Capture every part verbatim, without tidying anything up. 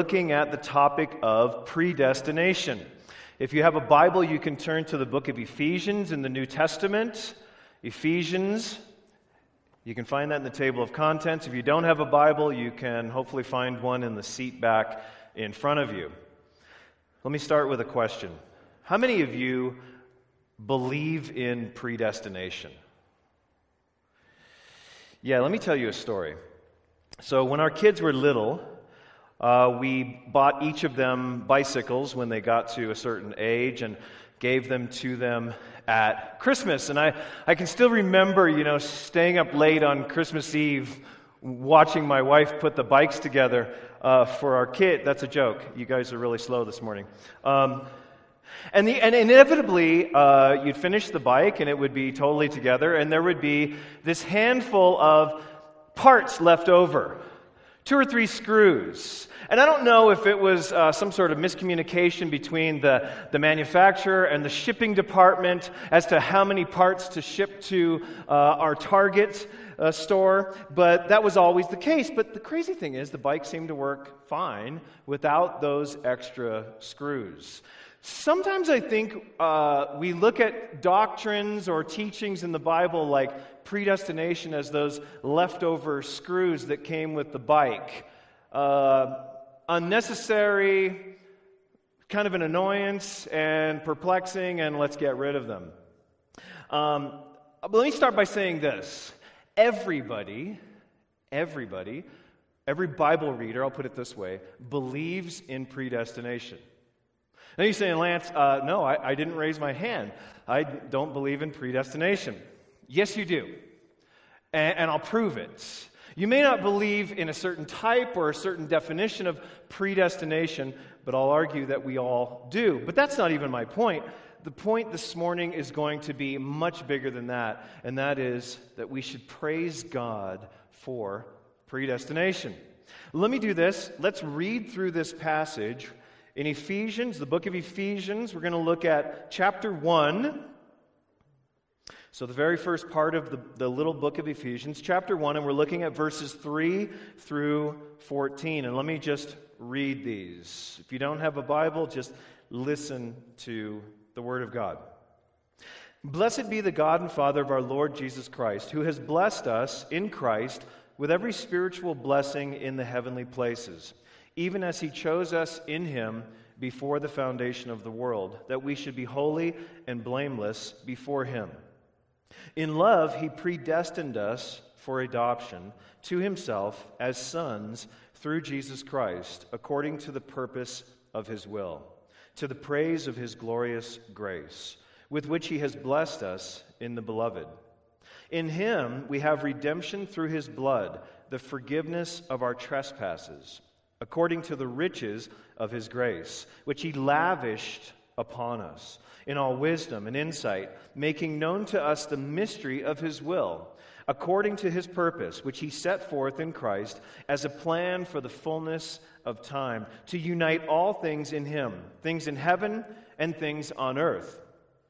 looking at the topic of predestination. If you have a Bible, you can turn to the book of Ephesians in the New Testament. Ephesians, you can find that in the table of contents. If you don't have a Bible, you can hopefully find one in the seat back in front of you. Let me start with a question. How many of you believe in predestination? Yeah, let me tell you a story. So when our kids were little, uh, we bought each of them bicycles when they got to a certain age and gave them to them at Christmas. And I, I can still remember, you know, staying up late on Christmas Eve watching my wife put the bikes together uh, for our kid. That's a joke. You guys are really slow this morning. Um, and, the, and inevitably, uh, you'd finish the bike and it would be totally together, and there would be this handful of parts left over. Two or three screws. And I don't know if it was uh, some sort of miscommunication between the, the manufacturer and the shipping department as to how many parts to ship to uh, our Target uh, store, but that was always the case. But the crazy thing is, the bike seemed to work fine without those extra screws. Sometimes I think uh, we look at doctrines or teachings in the Bible like predestination as those leftover screws that came with the bike. Uh, unnecessary, kind of an annoyance and perplexing, and let's get rid of them. Um, but let me start by saying this. Everybody, everybody, every Bible reader, I'll put it this way, believes in predestination. Now you're saying, Lance, uh, no, I, I didn't raise my hand. I don't believe in predestination. Yes, you do. And, and I'll prove it. You may not believe in a certain type or a certain definition of predestination, but I'll argue that we all do. But that's not even my point. The point this morning is going to be much bigger than that, and that is that we should praise God for predestination. Let me do this. Let's read through this passage. In Ephesians, the book of Ephesians, we're going to look at chapter one. So the very first part of the, the little book of Ephesians, chapter one, and we're looking at verses three through fourteen. And let me just read these. If you don't have a Bible, just listen to the Word of God. Blessed be the God and Father of our Lord Jesus Christ, who has blessed us in Christ with every spiritual blessing in the heavenly places, even as He chose us in Him before the foundation of the world, that we should be holy and blameless before Him. In love, He predestined us for adoption to Himself as sons through Jesus Christ, according to the purpose of His will, to the praise of His glorious grace, with which He has blessed us in the Beloved. In Him we have redemption through His blood, the forgiveness of our trespasses, according to the riches of His grace, which He lavished upon us in all wisdom and insight, making known to us the mystery of His will, according to His purpose, which He set forth in Christ as a plan for the fullness of time, to unite all things in Him, things in heaven and things on earth.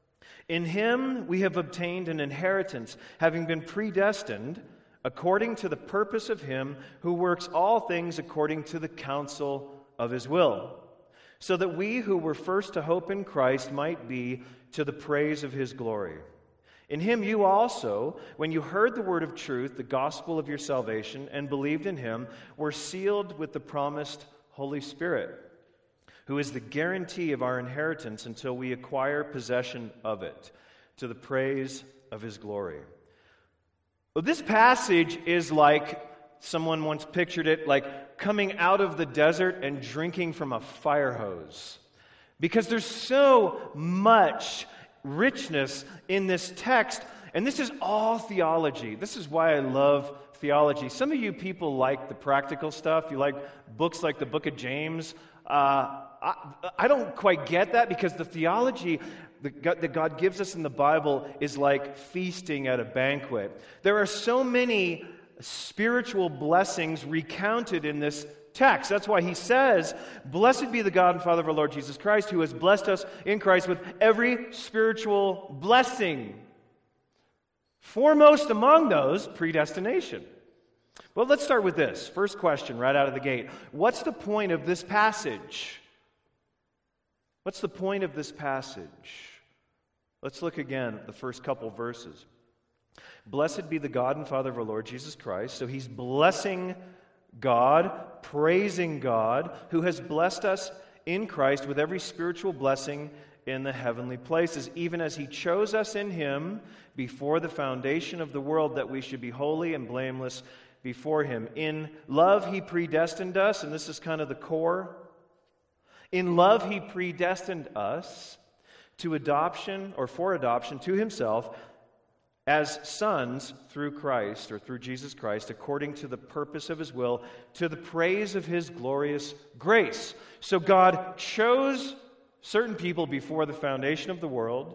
In Him we have obtained an inheritance, having been predestined according to the purpose of Him who works all things according to the counsel of His will, so that we who were first to hope in Christ might be to the praise of His glory. In Him you also, when you heard the word of truth, the gospel of your salvation, and believed in Him, were sealed with the promised Holy Spirit, who is the guarantee of our inheritance until we acquire possession of it, to the praise of His glory. Well, this passage is like, someone once pictured it, like coming out of the desert and drinking from a fire hose. Because there's so much richness in this text, and this is all theology. This is why I love theology. Some of you people like the practical stuff. You like books like the book of James. Uh, I, I don't quite get that, because the theology that God gives us in the Bible is like feasting at a banquet. There are so many spiritual blessings recounted in this text. That's why he says, "Blessed be the God and Father of our Lord Jesus Christ, who has blessed us in Christ with every spiritual blessing." Foremost among those, predestination. Well, let's start with this. First question right out of the gate. What's the point of this passage? What's the point of this passage? Let's look again at the first couple verses. Blessed be the God and Father of our Lord Jesus Christ. So he's blessing God, praising God, who has blessed us in Christ with every spiritual blessing in the heavenly places, even as he chose us in him before the foundation of the world, that we should be holy and blameless before him. In love he predestined us, and this is kind of the core. In love he predestined us to adoption, or for adoption, to himself as sons through Christ, or through Jesus Christ, according to the purpose of his will, to the praise of his glorious grace. So God chose certain people before the foundation of the world,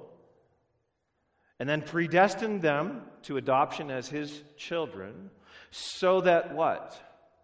and then predestined them to adoption as his children, so that what?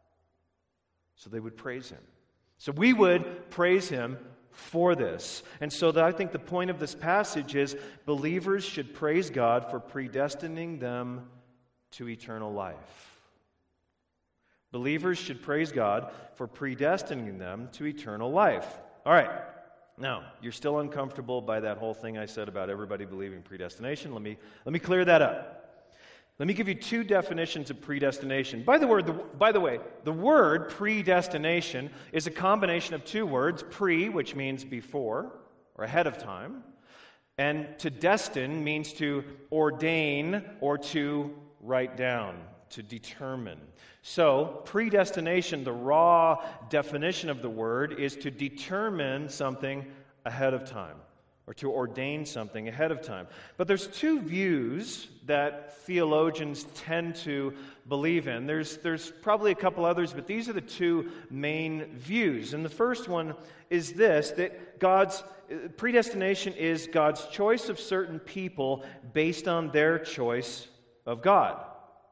So they would praise him. So we would praise him for this. And so that I think the point of this passage is believers should praise God for predestining them to eternal life. Believers should praise God for predestining them to eternal life. All right. Now, you're still uncomfortable by that whole thing I said about everybody believing predestination. Let me let me clear that up. Let me give you two definitions of predestination. By the word, the, by the way, the word predestination is a combination of two words: pre, which means before or ahead of time, and to destine means to ordain or to write down, to determine. So, predestination, the raw definition of the word, is to determine something ahead of time, or to ordain something ahead of time. But there's two views that theologians tend to believe in. There's, there's probably a couple others, but these are the two main views. And the first one is this, that God's predestination is God's choice of certain people based on their choice of God.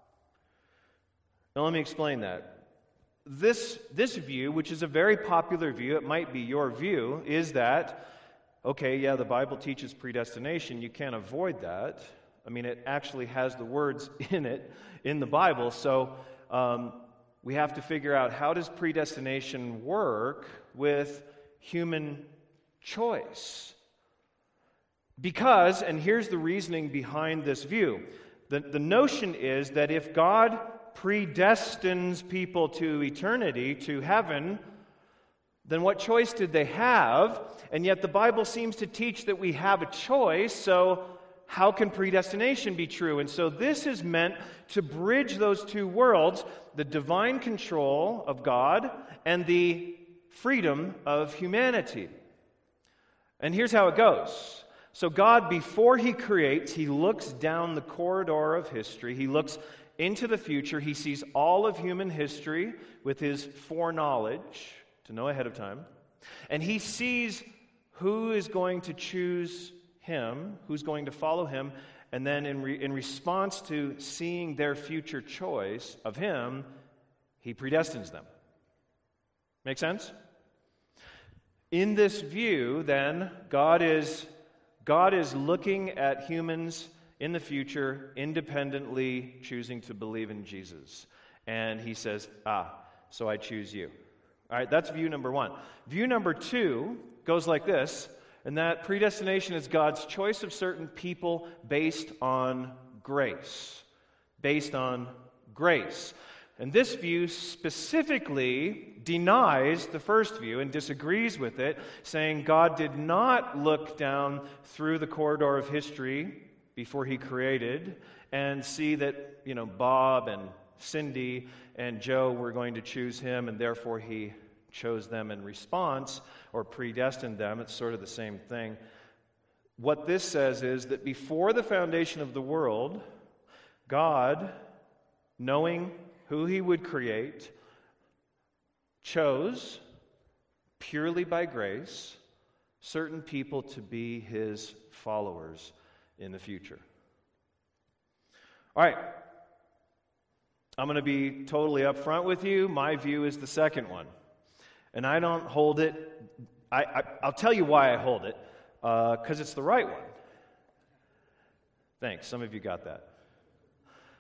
Now let me explain that. This, this view, which is a very popular view, it might be your view, is that, okay, yeah, the Bible teaches predestination. You can't avoid that. I mean, it actually has the words in it, in the Bible. So um, we have to figure out, how does predestination work with human choice? Because, and here's the reasoning behind this view, the, the notion is that if God predestines people to eternity, to heaven, then what choice did they have? And yet the Bible seems to teach that we have a choice, so how can predestination be true? And so this is meant to bridge those two worlds, the divine control of God and the freedom of humanity. And here's how it goes. So God, before he creates, he looks down the corridor of history. He looks into the future. He sees all of human history with his foreknowledge, to know ahead of time. And he sees who is going to choose him, who's going to follow him, and then in, re- in response to seeing their future choice of him, he predestines them. Make sense? In this view, then, God is, God is looking at humans in the future, independently choosing to believe in Jesus. And he says, ah, so I choose you. All right, that's view number one. View number two goes like this, and that predestination is God's choice of certain people based on grace. Based on grace. And this view specifically denies the first view and disagrees with it, saying God did not look down through the corridor of history before he created and see that, you know, Bob and Cindy and Joe were going to choose him, and therefore he chose them in response or predestined them. It's sort of the same thing. What this says is that before the foundation of the world, God, knowing who he would create, chose, purely by grace, certain people to be his followers in the future. All right. I'm going to be totally upfront with you. My view is the second one. And I don't hold it. I, I, I'll tell you why I hold it. Because uh, it's the right one. Thanks. Some of you got that.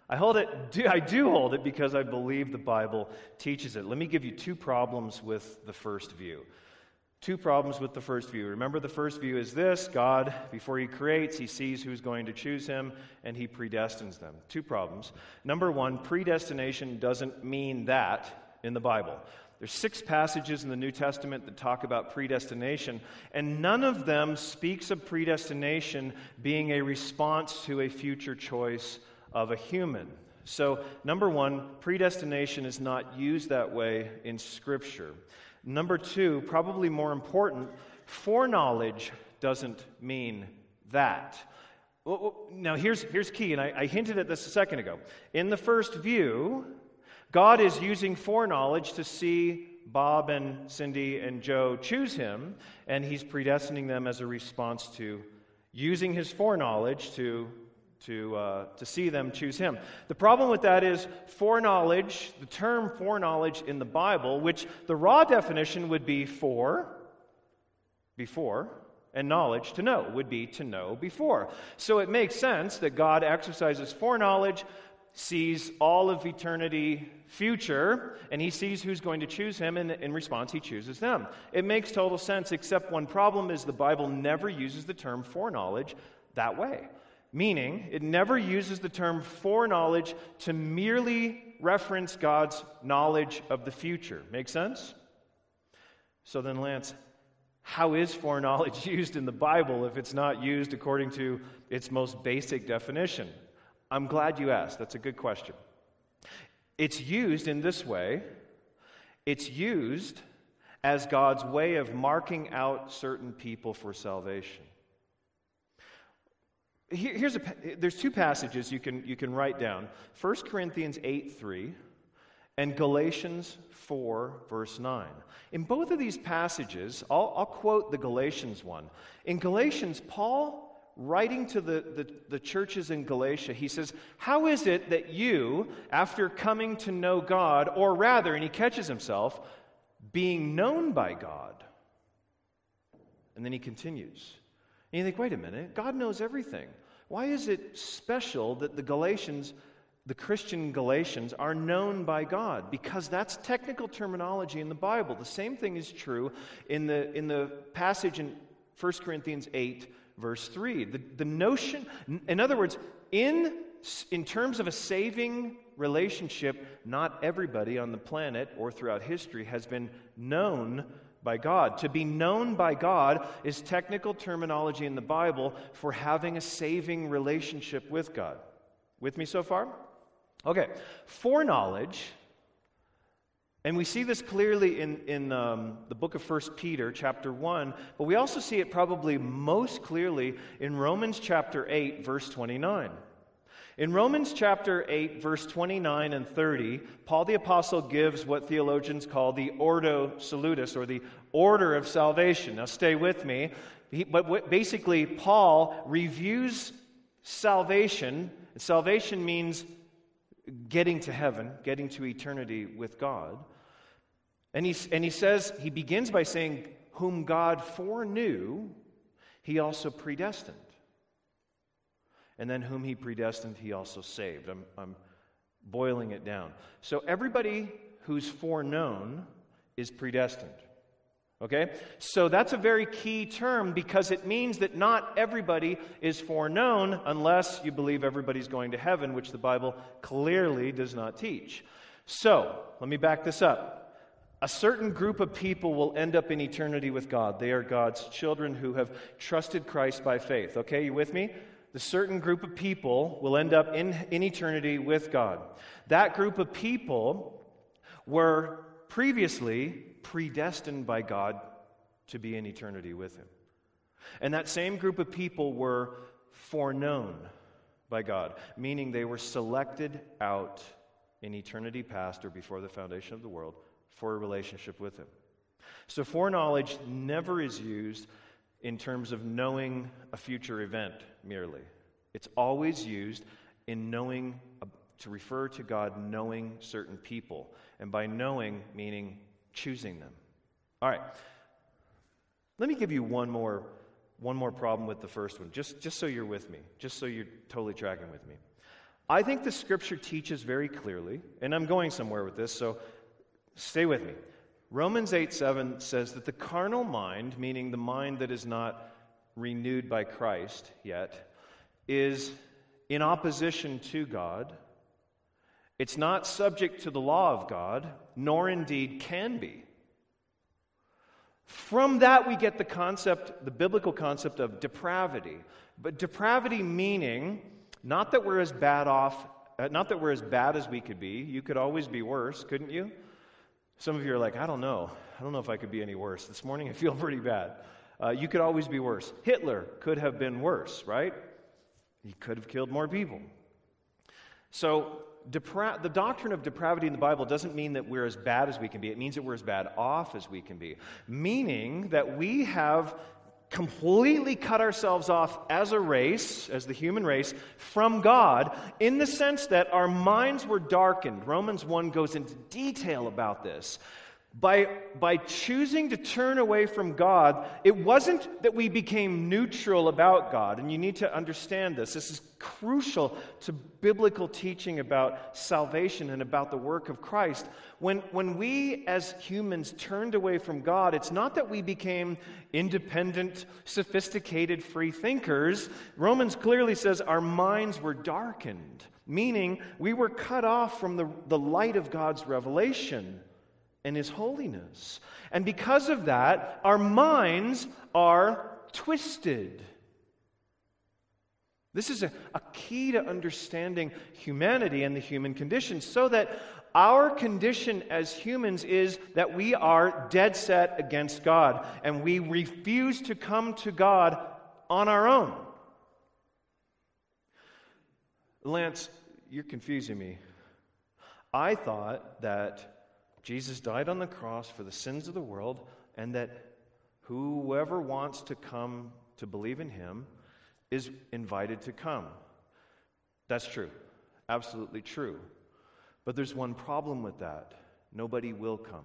I hold it, do, I do hold it because I believe the Bible teaches it. Let me give you two problems with the first view. Two problems with the first view. Remember, the first view is this: God, before he creates, he sees who's going to choose him, and he predestines them. Two problems. Number one, predestination doesn't mean that in the Bible. There's six passages in the New Testament that talk about predestination, and none of them speaks of predestination being a response to a future choice of a human. So, number one, predestination is not used that way in Scripture. Number two, probably more important, foreknowledge doesn't mean that. Now, here's, here's key, and I, I hinted at this a second ago. In the first view, God is using foreknowledge to see Bob and Cindy and Joe choose him, and he's predestining them as a response to using his foreknowledge to to uh, to see them choose him. The problem with that is foreknowledge, the term foreknowledge in the Bible, which the raw definition would be fore, before, and knowledge, to know, would be to know before. So it makes sense that God exercises foreknowledge, sees all of eternity future, and he sees who's going to choose him, and in response he chooses them. It makes total sense, except one problem is the Bible never uses the term foreknowledge that way. Meaning, it never uses the term foreknowledge to merely reference God's knowledge of the future. Make sense? So then, Lance, how is foreknowledge used in the Bible if it's not used according to its most basic definition? I'm glad you asked. That's a good question. It's used in this way. It's used as God's way of marking out certain people for salvation. Here's a, there's two passages you can you can write down. First Corinthians eight three and Galatians four, verse nine. In both of these passages, I'll, I'll quote the Galatians one. In Galatians, Paul, writing to the, the, the churches in Galatia, he says, how is it that you, after coming to know God, or rather, and he catches himself, being known by God? And then he continues. And you think, wait a minute, God knows everything. Why is it special that the Galatians, the Christian Galatians, are known by God? Because that's technical terminology in the Bible. The same thing is true in the in the passage in First Corinthians eight, verse three. The, the notion, in other words, in, in terms of a saving relationship, not everybody on the planet or throughout history has been known by God. To be known by God is technical terminology in the Bible for having a saving relationship with God. With me so far? Okay. Foreknowledge, and we see this clearly in, in um, the book of First Peter, chapter one, but we also see it probably most clearly in Romans chapter eight, verse twenty-nine. In Romans chapter eight, verse twenty-nine and thirty, Paul the Apostle gives what theologians call the Ordo Salutis, or the order of salvation. Now stay with me. He, but what, basically, Paul reviews salvation. Salvation means getting to heaven, getting to eternity with God. And he, and he says, he begins by saying, whom God foreknew, he also predestined. And then whom he predestined, he also saved. I'm, I'm boiling it down. So everybody who's foreknown is predestined. Okay? So that's a very key term because it means that not everybody is foreknown unless you believe everybody's going to heaven, which the Bible clearly does not teach. So, let me back this up. A certain group of people will end up in eternity with God. They are God's children who have trusted Christ by faith. Okay, you with me? The certain group of people will end up in, in eternity with God. That group of people were previously predestined by God to be in eternity with Him. And that same group of people were foreknown by God, meaning they were selected out in eternity past or before the foundation of the world for a relationship with Him. So foreknowledge never is used in terms of knowing a future event merely. It's always used in knowing, to refer to God knowing certain people. And by knowing, meaning choosing them. All right. Let me give you one more, one more problem with the first one, just, just so you're with me, just so you're totally tracking with me. I think the Scripture teaches very clearly, and I'm going somewhere with this, so stay with me. Romans eight seven says that the carnal mind, meaning the mind that is not renewed by Christ yet, is in opposition to God. It's not subject to the law of God, nor indeed can be. From that we get the concept, the biblical concept of depravity. But depravity meaning not that we're as bad off, uh, not that we're as bad as we could be. You could always be worse, couldn't you? Some of you are like, I don't know. I don't know if I could be any worse. This morning I feel pretty bad. Uh, you could always be worse. Hitler could have been worse, right? He could have killed more people. So depra- the doctrine of depravity in the Bible doesn't mean that we're as bad as we can be. It means that we're as bad off as we can be. Meaning that we have completely cut ourselves off as a race, as the human race, from God, in the sense that our minds were darkened. Romans one goes into detail about this. By, by choosing to turn away from God, it wasn't that we became neutral about God. And you need to understand this. This is crucial to biblical teaching about salvation and about the work of Christ. When, when we as humans turned away from God, it's not that we became independent, sophisticated free thinkers. Romans clearly says our minds were darkened, meaning we were cut off from the, the light of God's revelation and His holiness. And because of that, our minds are twisted. This is a, a key to understanding humanity and the human condition, so that our condition as humans is that we are dead set against God, and we refuse to come to God on our own. Lance, you're confusing me. I thought that Jesus died on the cross for the sins of the world, and that whoever wants to come to believe in Him is invited to come. That's true. Absolutely true. But there's one problem with that. Nobody will come.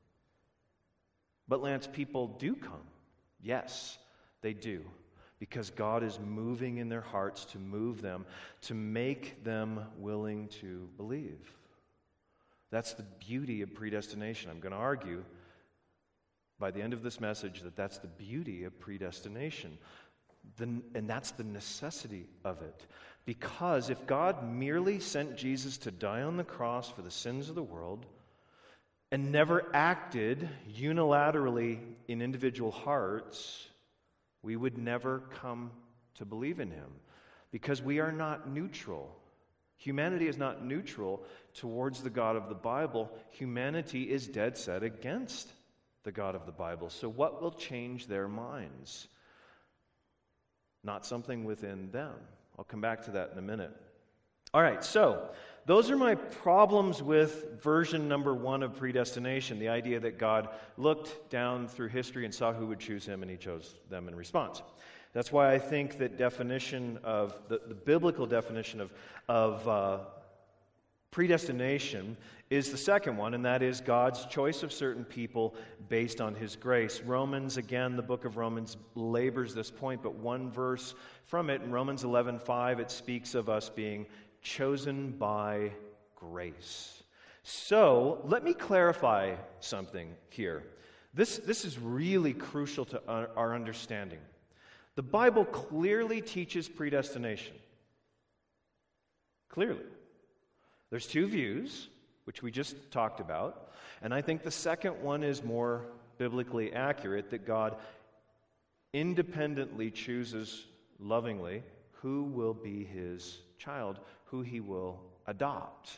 But Lance, people do come. Yes, they do. Because God is moving in their hearts to move them, to make them willing to believe. That's the beauty of predestination. I'm going to argue by the end of this message that that's the beauty of predestination. The, and that's the necessity of it. Because if God merely sent Jesus to die on the cross for the sins of the world and never acted unilaterally in individual hearts, we would never come to believe in Him. Because we are not neutral. Humanity is not neutral towards the God of the Bible. Humanity is dead set against the God of the Bible. So what will change their minds? Not something within them. I'll come back to that in a minute. All right, so those are my problems with version number one of predestination, the idea that God looked down through history and saw who would choose Him, and He chose them in response. That's why I think that definition of, the, the biblical definition of, of uh, predestination is the second one, and that is God's choice of certain people based on His grace. Romans, again, the book of Romans labors this point, but one verse from it, in Romans eleven five, it speaks of us being chosen by grace. So, let me clarify something here. This, this is really crucial to our, our understanding. The Bible clearly teaches predestination. Clearly. There's two views, which we just talked about, and I think the second one is more biblically accurate, that God independently chooses lovingly who will be His child, who He will adopt.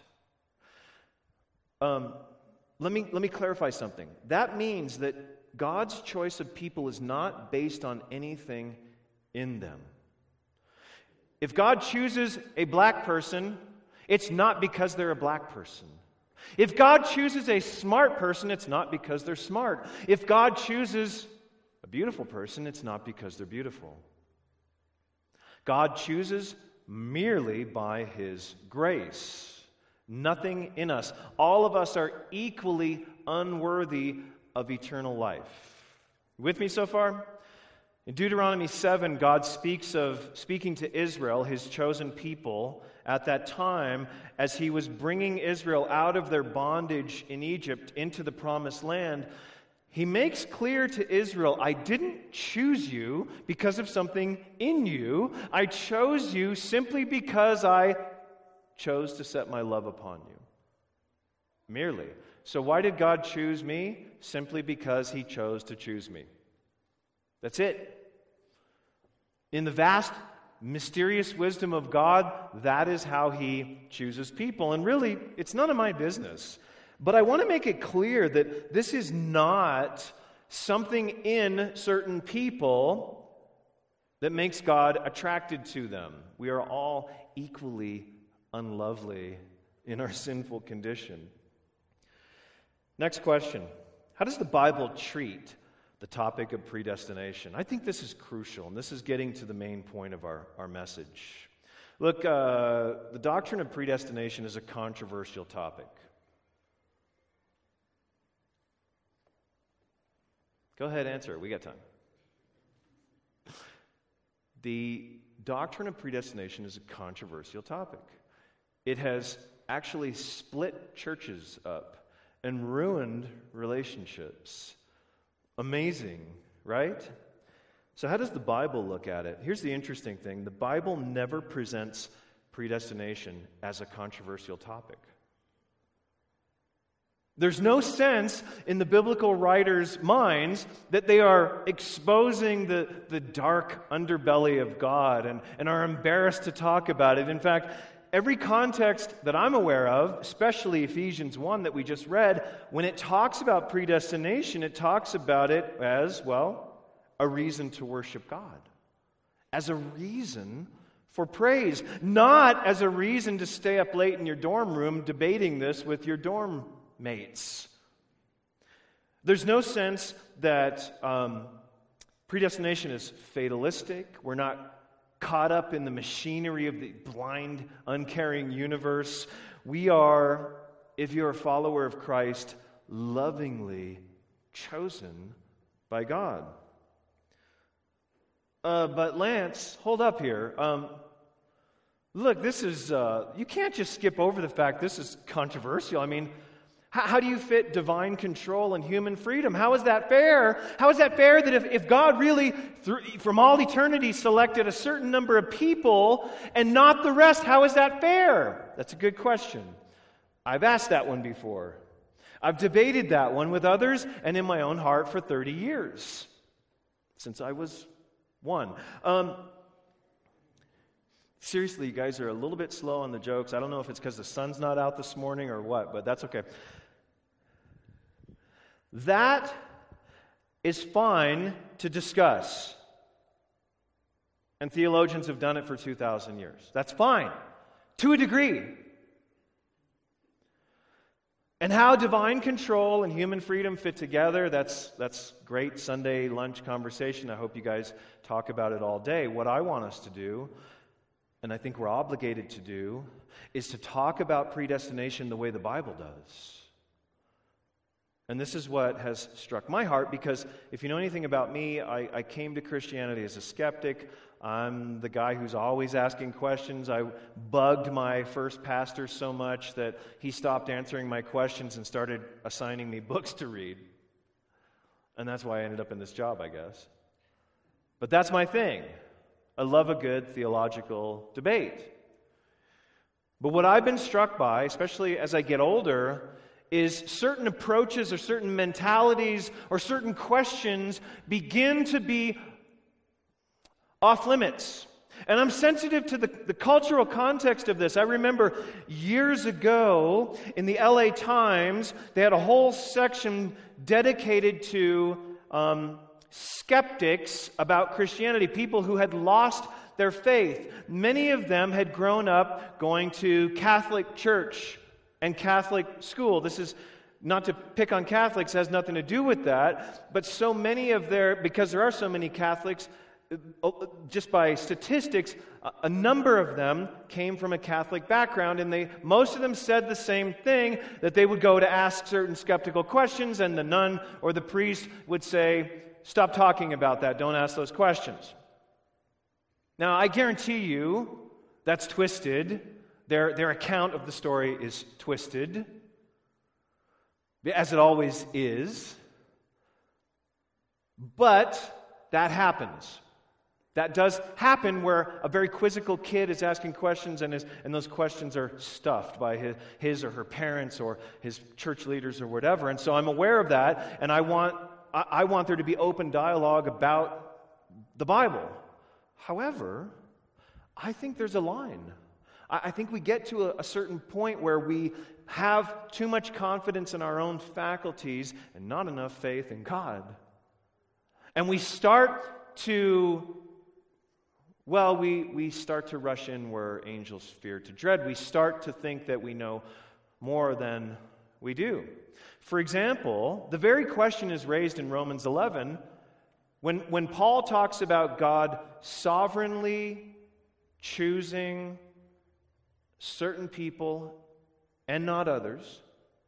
Um, let me, let me clarify something. That means that God's choice of people is not based on anything in them. If God chooses a black person, it's not because they're a black person. If God chooses a smart person, it's not because they're smart. If God chooses a beautiful person, it's not because they're beautiful. God chooses merely by His grace. Nothing in us. All of us are equally unworthy of eternal life. With me so far? In Deuteronomy seven, God speaks of speaking to Israel, his chosen people, at that time as he was bringing Israel out of their bondage in Egypt into the promised land. He makes clear to Israel, I didn't choose you because of something in you. I chose you simply because I chose to set my love upon you. Merely. So why did God choose me? Simply because he chose to choose me. That's it. In the vast, mysterious wisdom of God, that is how he chooses people. And really, it's none of my business. But I want to make it clear that this is not something in certain people that makes God attracted to them. We are all equally unlovely in our sinful condition. Next question. How does the Bible treat the topic of predestination? I think this is crucial, and this is getting to the main point of our, our message. Look, uh, the doctrine of predestination is a controversial topic. Go ahead, answer. We got time. The doctrine of predestination is a controversial topic. It has actually split churches up and ruined relationships. Amazing, right? So how does the Bible look at it? Here's the interesting thing. The Bible never presents predestination as a controversial topic. There's no sense in the biblical writers' minds that they are exposing the, the dark underbelly of God and, and are embarrassed to talk about it. In fact, every context that I'm aware of, especially Ephesians one that we just read, when it talks about predestination, it talks about it as, well, a reason to worship God. As a reason for praise. Not as a reason to stay up late in your dorm room debating this with your dorm mates. There's no sense that um, predestination is fatalistic. We're not caught up in the machinery of the blind, uncaring universe. We are, if you're a follower of Christ, lovingly chosen by God. Uh, but Lance, hold up here. Um, look, this is, uh, you can't just skip over the fact this is controversial. I mean, how, how do you fit divine control and human freedom? How is that fair? How is that fair that if, if God really, through, from all eternity, selected a certain number of people and not the rest, how is that fair? That's a good question. I've asked that one before. I've debated that one with others and in my own heart for thirty years, since I was one. Um, seriously, you guys are a little bit slow on the jokes. I don't know if it's because the sun's not out this morning or what, but that's okay. That is fine to discuss. And theologians have done it for two thousand years. That's fine, to a degree. And how divine control and human freedom fit together, that's that's great Sunday lunch conversation. I hope you guys talk about it all day. What I want us to do, and I think we're obligated to do, is to talk about predestination the way the Bible does. And this is what has struck my heart, because if you know anything about me, I, I came to Christianity as a skeptic. I'm the guy who's always asking questions. I bugged my first pastor so much that he stopped answering my questions and started assigning me books to read. And that's why I ended up in this job, I guess. But that's my thing. I love a good theological debate. But what I've been struck by, especially as I get older, is certain approaches or certain mentalities or certain questions begin to be off limits. And I'm sensitive to the, the cultural context of this. I remember years ago in the L A Times, they had a whole section dedicated to um, skeptics about Christianity, people who had lost their faith. Many of them had grown up going to Catholic church and Catholic school. This is not to pick on Catholics, has nothing to do with that, but so many of their, because there are so many Catholics, just by statistics, a number of them came from a Catholic background, and they most of them said the same thing, that they would go to ask certain skeptical questions, and the nun or the priest would say, stop talking about that. Don't ask those questions. Now, I guarantee you that's twisted. Their, their account of the story is twisted, as it always is. But that happens. That does happen where a very quizzical kid is asking questions and, is, and those questions are stuffed by his, his or her parents or his church leaders or whatever. And so I'm aware of that, and I want, I, I want there to be open dialogue about the Bible. However, I think there's a line. I, I think we get to a, a certain point where we have too much confidence in our own faculties and not enough faith in God. And we start to, well, we, we start to rush in where angels fear to dread. We start to think that we know more than we do. For example, the very question is raised in Romans eleven when, when Paul talks about God sovereignly choosing certain people and not others.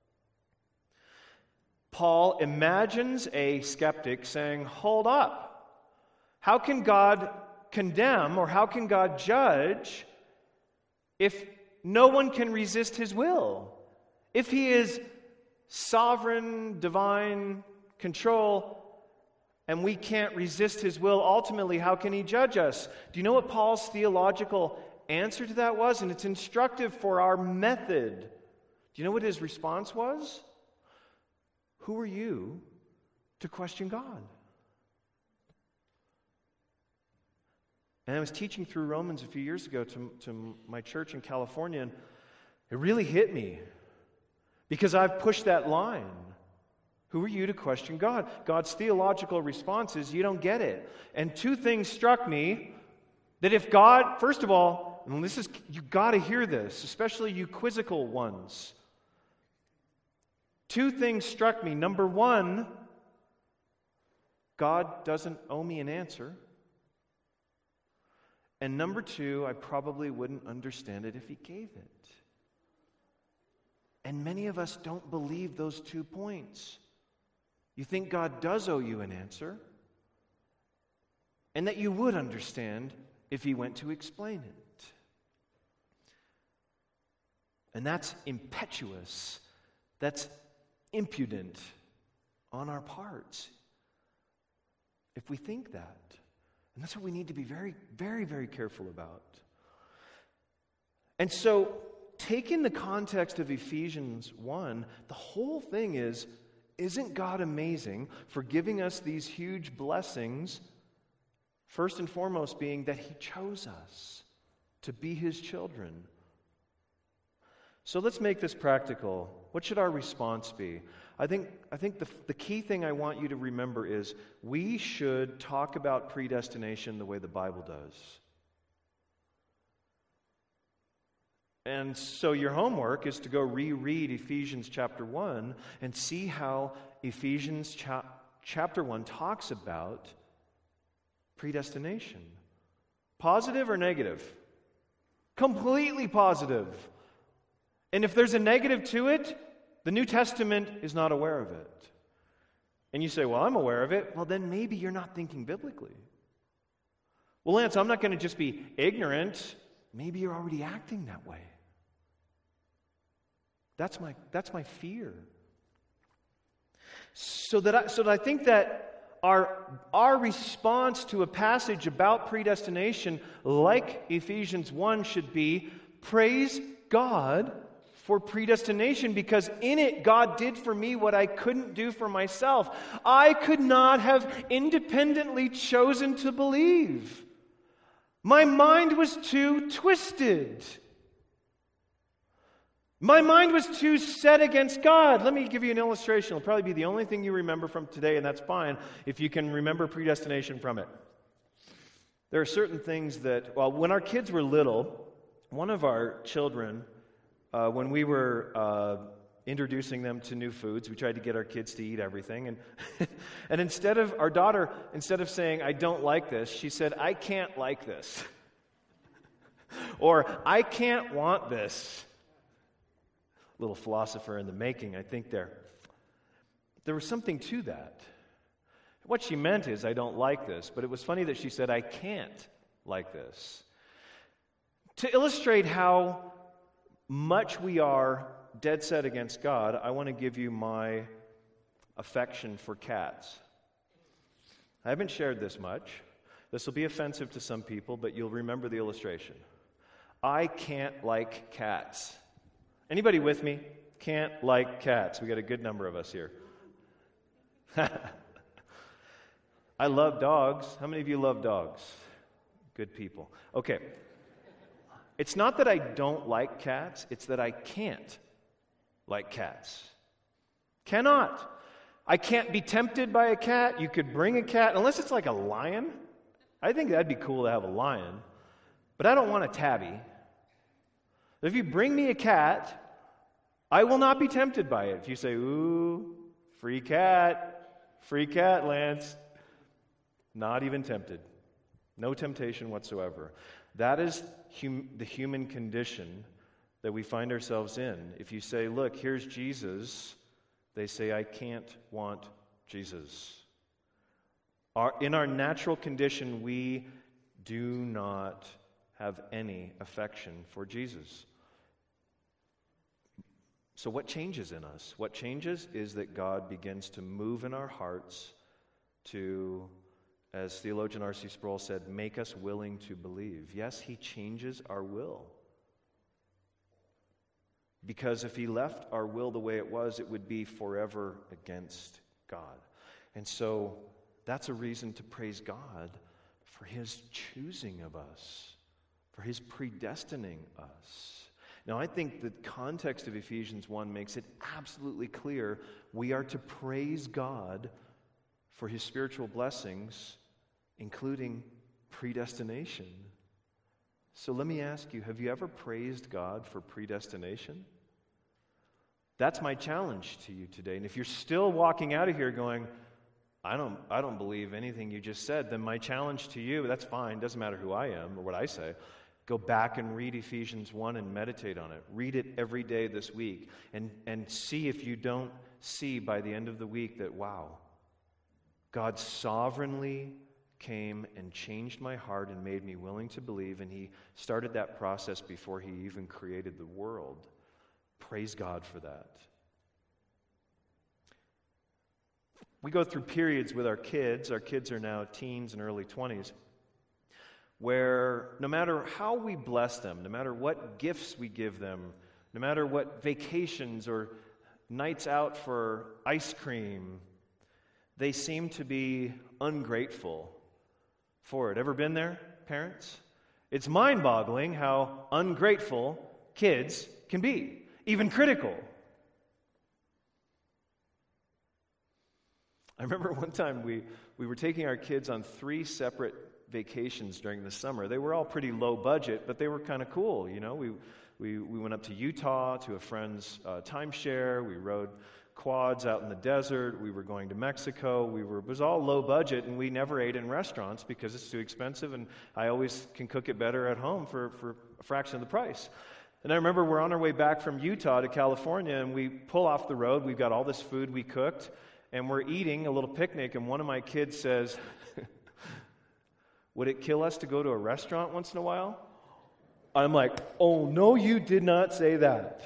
Paul imagines a skeptic saying, hold up, how can God condemn or how can God judge if no one can resist his will? If he is sovereign, divine control, and we can't resist his will, ultimately, how can he judge us? Do you know what Paul's theological answer to that was? And it's instructive for our method. Do you know what his response was? Who are you to question God? And I was teaching through Romans a few years ago to, to my church in California, and it really hit me because I've pushed that line. Who are you to question God? God's theological response is, you don't get it. And two things struck me, that if God, first of all, and this is, you got to hear this, especially you quizzical ones. Two things struck me. Number one, God doesn't owe me an answer. And number two, I probably wouldn't understand it if he gave it. And many of us don't believe those two points. You think God does owe you an answer, and that you would understand if he went to explain it. And that's impetuous. That's impudent on our parts if we think that. And that's what we need to be very, very, very careful about. And so, taking the context of Ephesians one, the whole thing is, isn't God amazing for giving us these huge blessings, first and foremost being that he chose us to be his children? So let's make this practical. What should our response be? I think, I think the, the key thing I want you to remember is we should talk about predestination the way the Bible does. And so your homework is to go reread Ephesians chapter one and see how Ephesians cha- chapter one talks about predestination. Positive or negative? Completely positive. And if there's a negative to it, the New Testament is not aware of it. And you say, well, I'm aware of it. Well, then maybe you're not thinking biblically. Well, Lance, I'm not going to just be ignorant. Maybe you're already acting that way. That's my, that's my fear. So that I, so that I think that our, our response to a passage about predestination, like Ephesians one, should be, praise God for predestination, because in it God did for me what I couldn't do for myself. I could not have independently chosen to believe. My mind was too twisted. My mind was too set against God. Let me give you an illustration. It'll probably be the only thing you remember from today, and that's fine if you can remember predestination from it. There are certain things that, well, when our kids were little, one of our children, uh, when we were uh, introducing them to new foods, we tried to get our kids to eat everything, and and instead of, our daughter, instead of saying, I don't like this, she said, I can't like this. Or, I can't want this. Little philosopher in the making, I think there. There was something to that. What she meant is, I don't like this, but it was funny that she said, I can't like this. To illustrate how much we are dead set against God, I want to give you my affection for cats. I haven't shared this much. This will be offensive to some people, but you'll remember the illustration. I can't like cats. Anybody with me? Can't like cats. We got a good number of us here. I love dogs. How many of you love dogs? Good people. Okay. It's not that I don't like cats, it's that I can't like cats. Cannot. I can't be tempted by a cat. You could bring a cat, unless it's like a lion. I think that'd be cool to have a lion. But I don't want a tabby. If you bring me a cat, I will not be tempted by it. If you say, ooh, free cat, free cat, Lance. Not even tempted. No temptation whatsoever. That is hum- the human condition that we find ourselves in. If you say, look, here's Jesus, they say, I can't want Jesus. Our, in our natural condition, we do not have any affection for Jesus. So what changes in us? What changes is that God begins to move in our hearts to, as theologian R C Sproul said, make us willing to believe. Yes, he changes our will. Because if he left our will the way it was, it would be forever against God. And so that's a reason to praise God for his choosing of us, for his predestining us. Now, I think the context of Ephesians one makes it absolutely clear we are to praise God for his spiritual blessings, including predestination. So let me ask you, have you ever praised God for predestination? That's my challenge to you today. And if you're still walking out of here going, I don't I don't believe anything you just said, then my challenge to you, that's fine, doesn't matter who I am or what I say. Go back and read Ephesians one and meditate on it. Read it every day this week and, and see if you don't see by the end of the week that, wow, God sovereignly came and changed my heart and made me willing to believe, and he started that process before he even created the world. Praise God for that. We go through periods with our kids. Our kids are now teens and early twenties, where no matter how we bless them, no matter what gifts we give them, no matter what vacations or nights out for ice cream, they seem to be ungrateful for it. Ever been there, parents? It's mind-boggling how ungrateful kids can be, even critical. I remember one time we, we were taking our kids on three separate vacations during the summer. They were all pretty low budget, but they were kind of cool, you know. We, we, we went up to Utah to a friend's uh, timeshare. We rode quads out in the desert. We were going to Mexico. We were, it was all low budget, and we never ate in restaurants because it's too expensive, and I always can cook it better at home for, for a fraction of the price. And I remember we're on our way back from Utah to California, and we pull off the road. We've got all this food we cooked, and we're eating a little picnic, and one of my kids says, would it kill us to go to a restaurant once in a while? I'm like, oh, no, you did not say that.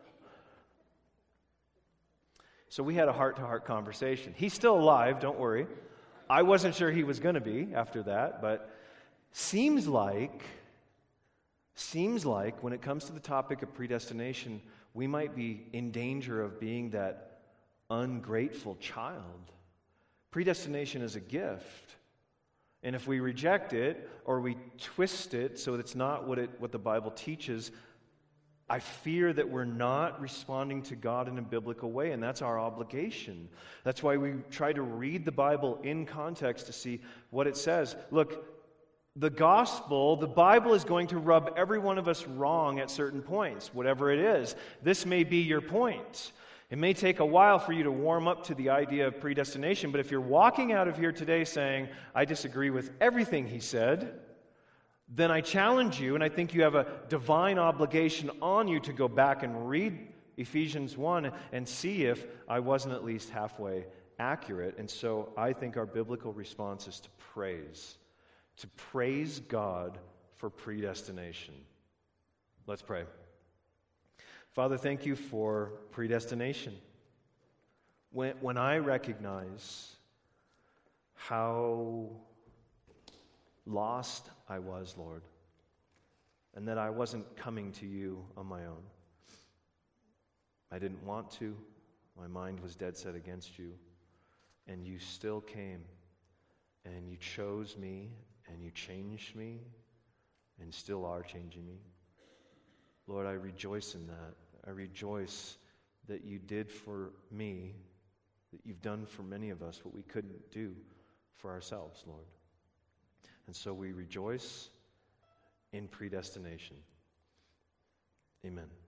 So we had a heart-to-heart conversation. He's still alive, don't worry. I wasn't sure he was going to be after that, but seems like, seems like when it comes to the topic of predestination, we might be in danger of being that ungrateful child. Predestination is a gift. And if we reject it or we twist it so that it's not what it what the Bible teaches, I fear that we're not responding to God in a biblical way, and that's our obligation. That's why we try to read the Bible in context to see what it says. Look, the gospel, the Bible is going to rub every one of us wrong at certain points, whatever it is. This may be your point. It may take a while for you to warm up to the idea of predestination, but if you're walking out of here today saying, I disagree with everything he said, then I challenge you, and I think you have a divine obligation on you to go back and read Ephesians one and see if I wasn't at least halfway accurate. And so I think our biblical response is to praise, to praise God for predestination. Let's pray. Father, thank you for predestination. When, when I recognize how lost I was, Lord, and that I wasn't coming to you on my own. I didn't want to. My mind was dead set against you. And you still came, and you chose me, and you changed me, and still are changing me. Lord, I rejoice in that. I rejoice that you did for me, that you've done for many of us what we couldn't do for ourselves, Lord. And so we rejoice in predestination. Amen.